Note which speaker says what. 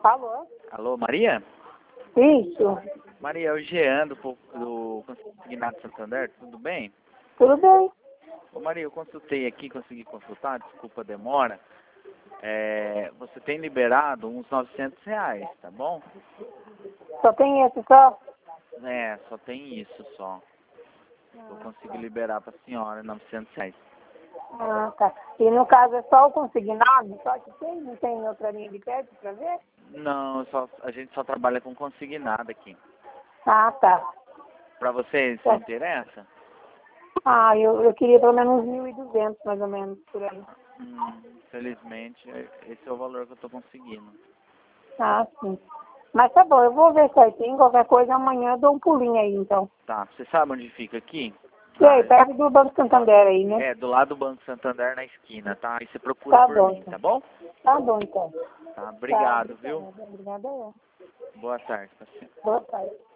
Speaker 1: Alô?
Speaker 2: Alô, Maria?
Speaker 1: Isso.
Speaker 2: Maria, é o Jean do Consignado Santander, tudo bem?
Speaker 1: Tudo bem?
Speaker 2: Ô Maria, eu consultei aqui, consegui consultar, desculpa a demora. Você tem liberado uns R$ 900, tá bom?
Speaker 1: Só tem esse só?
Speaker 2: Só tem isso só. Eu consigo liberar pra senhora R$ 900.
Speaker 1: Ah, tá. E no caso é só o consignado? Só que tem? Não tem outra linha de crédito pra ver?
Speaker 2: Não, a gente só trabalha com consignado aqui.
Speaker 1: Ah, tá.
Speaker 2: Pra você, isso
Speaker 1: Tá.
Speaker 2: interessa?
Speaker 1: Ah, eu queria pelo menos uns 1.200 mais ou menos por aí.
Speaker 2: Infelizmente, esse é o valor que eu tô conseguindo.
Speaker 1: Ah, sim. Mas tá bom, eu vou ver certinho, qualquer coisa amanhã eu dou um pulinho aí então.
Speaker 2: Tá, você sabe onde fica aqui?
Speaker 1: E aí, perto do Banco Santander aí, né?
Speaker 2: Do lado do Banco Santander na esquina, tá? Aí você procura
Speaker 1: Tá
Speaker 2: por
Speaker 1: bom,
Speaker 2: mim,
Speaker 1: então.
Speaker 2: tá bom?
Speaker 1: Tá bom então.
Speaker 2: Tá,
Speaker 1: Tá,
Speaker 2: obrigado, viu?
Speaker 1: obrigada eu.
Speaker 2: Boa tarde, paciente.
Speaker 1: Boa tarde.